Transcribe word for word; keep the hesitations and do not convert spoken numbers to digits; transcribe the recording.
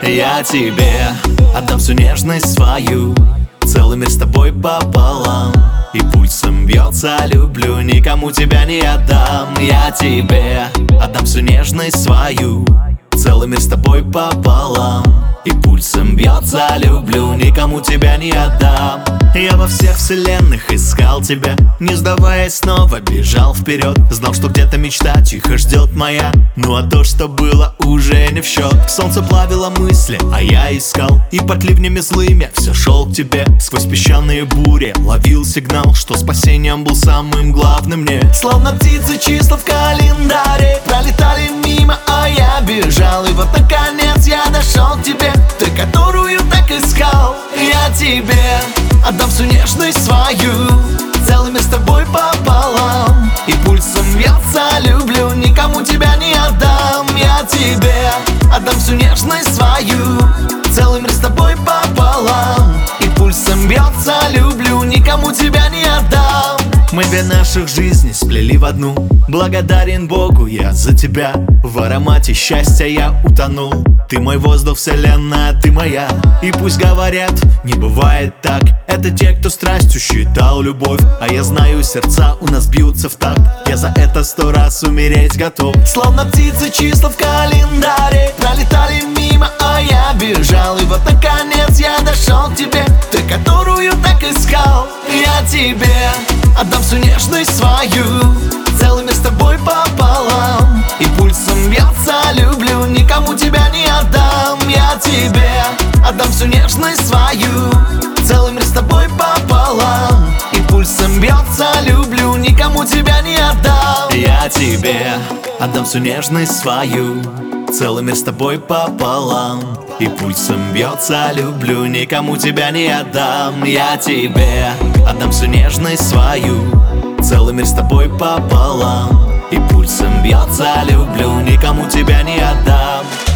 Я тебе отдам всю нежность свою, целый мир с тобой пополам. И пульсом бьется, люблю, никому тебя не отдам. Я тебе отдам всю нежность свою, целый мир с тобой пополам. И пульсом бьется, люблю, никому тебя не отдам. Я во всех вселенных искал тебя, не сдаваясь, снова бежал вперед. Знал, что где-то мечта тихо ждет моя, ну а то, что было, уже не в счет. Солнце плавило мысли, а я искал, и под ливнями злыми все шел к тебе. Сквозь песчаные бури ловил сигнал, что спасением был самым главным мне. Словно птицы числа в календаре пролетали мимо, а я бежал. И вот наконец я дошел к тебе, ты, которую так искал. Я тебе отдам всю нежность свою, целый мир с тобой пополам. И пульсом бьется, люблю, никому тебя не отдам. Я тебе отдам всю нежность свою, целый мир с тобой пополам. И пульсом бьется, люблю, никому тебя не отдам. Мы две наших жизни сплели в одну, благодарен Богу я за тебя. В аромате счастья я утонул, ты мой воздух, вселенная, ты моя. И пусть говорят, не бывает так, это те, кто страстью считал любовь. А я знаю, сердца у нас бьются в такт, я за это сто раз умереть готов. Словно птицы числа в календаре пролетали мимо, а я бежал. И вот наконец я дошел к тебе, ты, которую так искал. Я тебе отдам всю нежность свою, целый мир с тобой пополам. И пульсом бьется, люблю, никому тебя не отдам. Я тебе отдам всю нежность свою, целый мир с тобой пополам. И пульсом бьется, люблю, никому тебя не отдам. Я тебе отдам всю нежность свою, целый мир с тобой пополам. И пульсом бьется, люблю, никому тебя не отдам. Я тебе отдам всю нежность свою, целый мир с тобой пополам. И пульсом бьется, люблю, никому тебя не отдам.